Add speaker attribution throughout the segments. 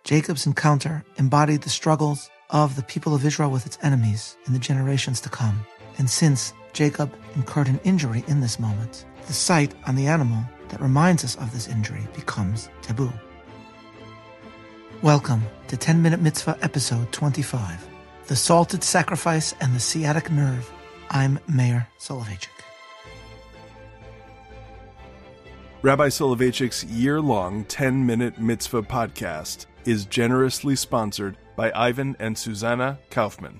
Speaker 1: Jacob's encounter embodied the struggles of the people of Israel with its enemies in the generations to come. And since Jacob incurred an injury in this moment, the sight on the animal that reminds us of this injury becomes taboo. Welcome to 10-Minute Mitzvah episode 25, The Salted Sacrifice and the Sciatic Nerve. I'm Meir Soloveichik.
Speaker 2: Rabbi Soloveitchik's year-long 10-Minute Mitzvah podcast is generously sponsored by Ivan and Susanna Kaufman.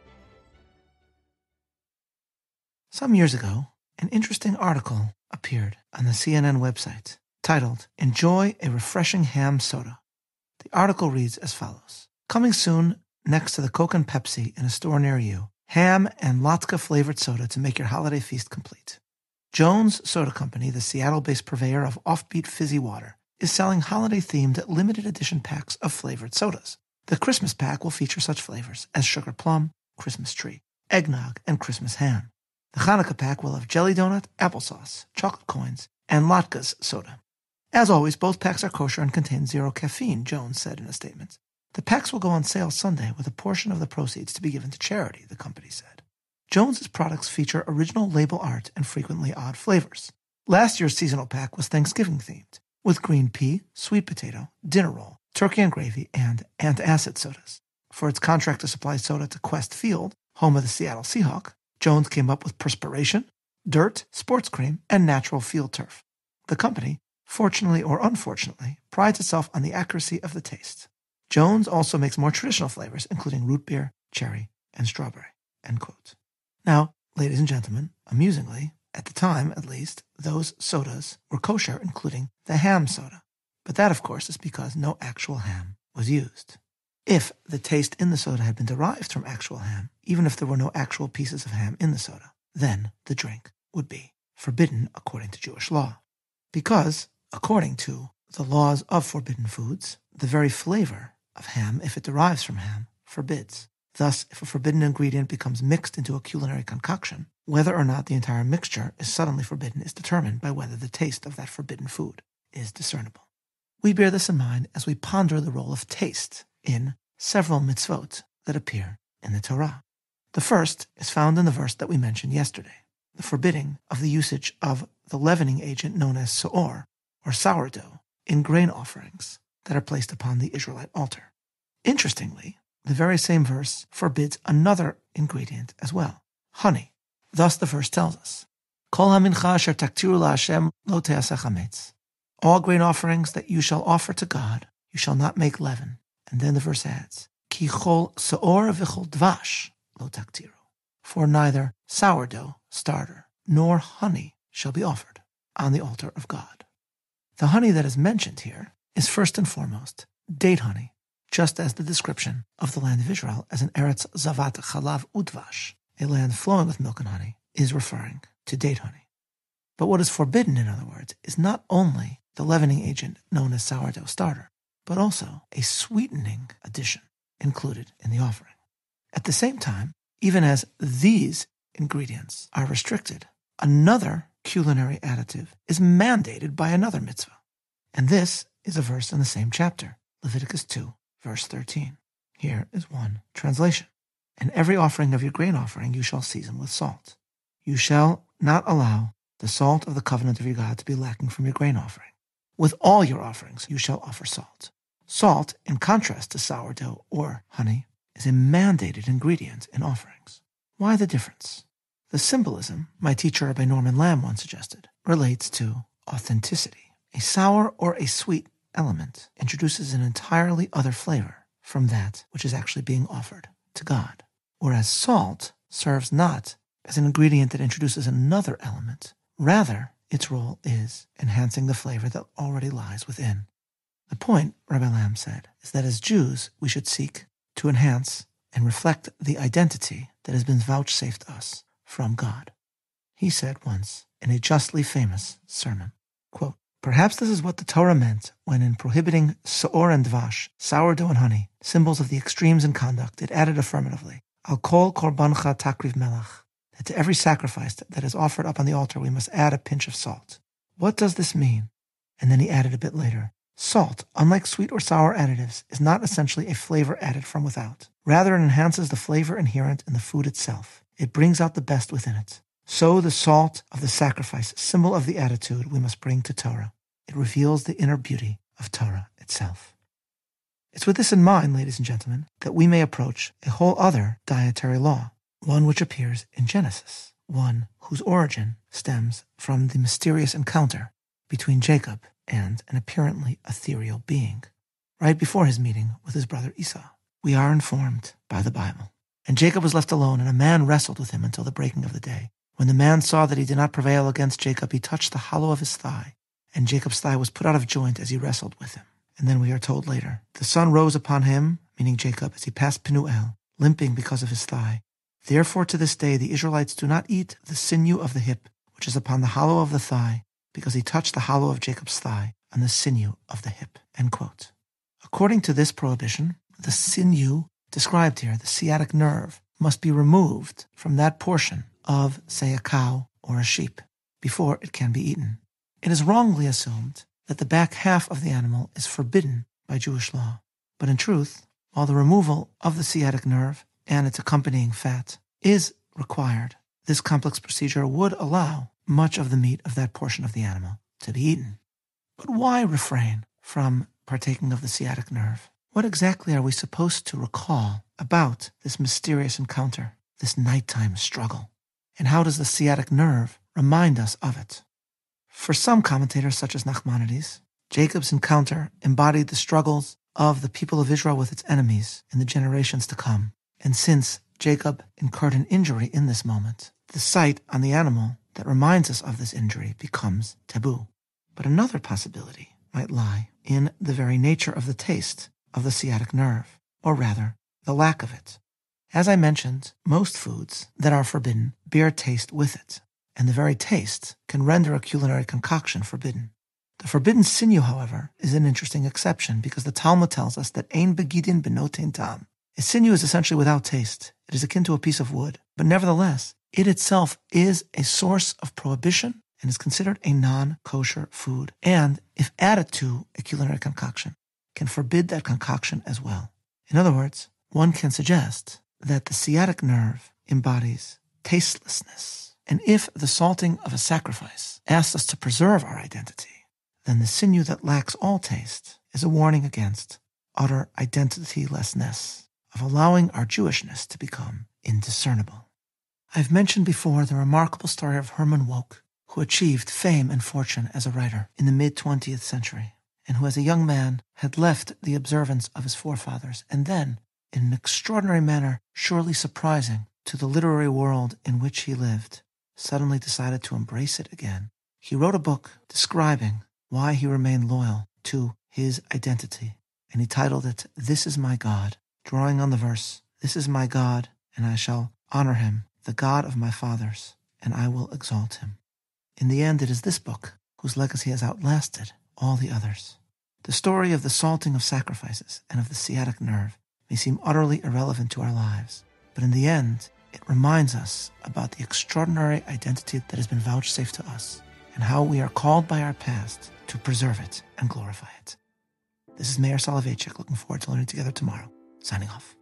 Speaker 1: Some years ago, an interesting article appeared on the CNN website titled, "Enjoy a Refreshing Ham Soda." The article reads as follows. Coming soon, next to the Coke and Pepsi in a store near you, ham and latke-flavored soda to make your holiday feast complete. Jones Soda Company, the Seattle-based purveyor of offbeat fizzy water, is selling holiday-themed limited edition packs of flavored sodas. The Christmas pack will feature such flavors as sugar plum, Christmas tree, eggnog, and Christmas ham. The Hanukkah pack will have jelly donut, applesauce, chocolate coins, and latkes soda. As always, both packs are kosher and contain zero caffeine, Jones said in a statement. The packs will go on sale Sunday with a portion of the proceeds to be given to charity, the company said. Jones's products feature original label art and frequently odd flavors. Last year's seasonal pack was Thanksgiving-themed, with green pea, sweet potato, dinner roll, turkey and gravy, and antacid sodas. For its contract to supply soda to Quest Field, home of the Seattle Seahawks, Jones came up with perspiration, dirt, sports cream, and natural field turf. The company, fortunately or unfortunately, prides itself on the accuracy of the taste. Jones also makes more traditional flavors, including root beer, cherry, and strawberry. End quote. Now, ladies and gentlemen, amusingly, at the time at least, those sodas were kosher, including the ham soda. But that, of course, is because no actual ham was used. If the taste in the soda had been derived from actual ham, even if there were no actual pieces of ham in the soda, then the drink would be forbidden according to Jewish law. Because, according to the laws of forbidden foods, the very flavor of ham, if it derives from ham, forbids. Thus, if a forbidden ingredient becomes mixed into a culinary concoction, whether or not the entire mixture is suddenly forbidden is determined by whether the taste of that forbidden food is discernible. We bear this in mind as we ponder the role of taste in several mitzvot that appear in the Torah. The first is found in the verse that we mentioned yesterday, the forbidding of the usage of the leavening agent known as seor, or sourdough, in grain offerings that are placed upon the Israelite altar. Interestingly, the very same verse forbids another ingredient as well, honey. Thus the verse tells us, Kol hamincha asher taktiru laHashem lo te'aseh chametz. All grain offerings that you shall offer to God, you shall not make leaven. And then the verse adds, Ki chol seor v'chol dvash lo taktiru. For neither sourdough, starter, nor honey shall be offered on the altar of God. The honey that is mentioned here is first and foremost date honey, just as the description of the land of Israel as an Eretz Zavat Chalav Udvash, a land flowing with milk and honey, is referring to date honey. But what is forbidden, in other words, is not only the leavening agent known as sourdough starter, but also a sweetening addition included in the offering. At the same time, even as these ingredients are restricted, another culinary additive is mandated by another mitzvah. And this is a verse in the same chapter, Leviticus 2, verse 13. Here is one translation. And every offering of your grain offering you shall season with salt. You shall not allow the salt of the covenant of your God to be lacking from your grain offering. With all your offerings you shall offer salt. Salt, in contrast to sourdough or honey, is a mandated ingredient in offerings. Why the difference? The symbolism, my teacher Rabbi Norman Lamb once suggested, relates to authenticity. A sour or a sweet element introduces an entirely other flavor from that which is actually being offered to God, whereas salt serves not as an ingredient that introduces another element. Rather, its role is enhancing the flavor that already lies within. The point, Rabbi Lamb said, is that as Jews, we should seek to enhance and reflect the identity that has been vouchsafed us from God. He said once in a justly famous sermon, quote, Perhaps this is what the Torah meant when in prohibiting seor and dvash, sourdough and honey, symbols of the extremes in conduct, it added affirmatively, Al kol korbancha takriv melach, that to every sacrifice that is offered up on the altar we must add a pinch of salt. What does this mean? And then he added a bit later, Salt, unlike sweet or sour additives, is not essentially a flavor added from without. Rather, it enhances the flavor inherent in the food itself. It brings out the best within it. So the salt of the sacrifice, symbol of the attitude we must bring to Torah. It reveals the inner beauty of Torah itself. It's with this in mind, ladies and gentlemen, that we may approach a whole other dietary law, one which appears in Genesis, one whose origin stems from the mysterious encounter between Jacob and an apparently ethereal being, right before his meeting with his brother Esau. We are informed by the Bible. And Jacob was left alone, and a man wrestled with him until the breaking of the day. When the man saw that he did not prevail against Jacob, he touched the hollow of his thigh, and Jacob's thigh was put out of joint as he wrestled with him. And then we are told later, the sun rose upon him, meaning Jacob, as he passed Penuel, limping because of his thigh. Therefore to this day the Israelites do not eat the sinew of the hip, which is upon the hollow of the thigh, because he touched the hollow of Jacob's thigh on the sinew of the hip. End quote. According to this prohibition, the sinew described here, the sciatic nerve, must be removed from that portion of, say, a cow or a sheep before it can be eaten. It is wrongly assumed that the back half of the animal is forbidden by Jewish law. But in truth, while the removal of the sciatic nerve and its accompanying fat is required, this complex procedure would allow much of the meat of that portion of the animal to be eaten. But why refrain from partaking of the sciatic nerve? What exactly are we supposed to recall about this mysterious encounter, this nighttime struggle? And how does the sciatic nerve remind us of it? For some commentators, such as Nachmanides, Jacob's encounter embodied the struggles of the people of Israel with its enemies in the generations to come. And since Jacob incurred an injury in this moment, the sight on the animal that reminds us of this injury becomes taboo. But another possibility might lie in the very nature of the taste of the sciatic nerve, or rather, the lack of it. As I mentioned, most foods that are forbidden bear taste with it, and the very taste can render a culinary concoction forbidden. The forbidden sinew, however, is an interesting exception because the Talmud tells us that ein begidin benotein tam. A sinew is essentially without taste. It is akin to a piece of wood, but nevertheless, it itself is a source of prohibition and is considered a non-kosher food, and if added to a culinary concoction, can forbid that concoction as well. In other words, one can suggest that the sciatic nerve embodies tastelessness, and if the salting of a sacrifice asks us to preserve our identity, then the sinew that lacks all taste is a warning against utter identitylessness, of allowing our Jewishness to become indiscernible. I've mentioned before the remarkable story of Herman Wouk, who achieved fame and fortune as a writer in the mid-20th century, and who as a young man had left the observance of his forefathers, and then, in an extraordinary manner surely surprising to the literary world in which he lived, suddenly decided to embrace it again. He wrote a book describing why he remained loyal to his identity, and he titled it, This is My God, drawing on the verse, This is my God, and I shall honor him, the God of my fathers, and I will exalt him. In the end, it is this book whose legacy has outlasted all the others. The story of the salting of sacrifices and of the sciatic nerve may seem utterly irrelevant to our lives, but in the end, it reminds us about the extraordinary identity that has been vouchsafed to us and how we are called by our past to preserve it and glorify it. This is Meir Soloveichik, looking forward to learning together tomorrow. Signing off.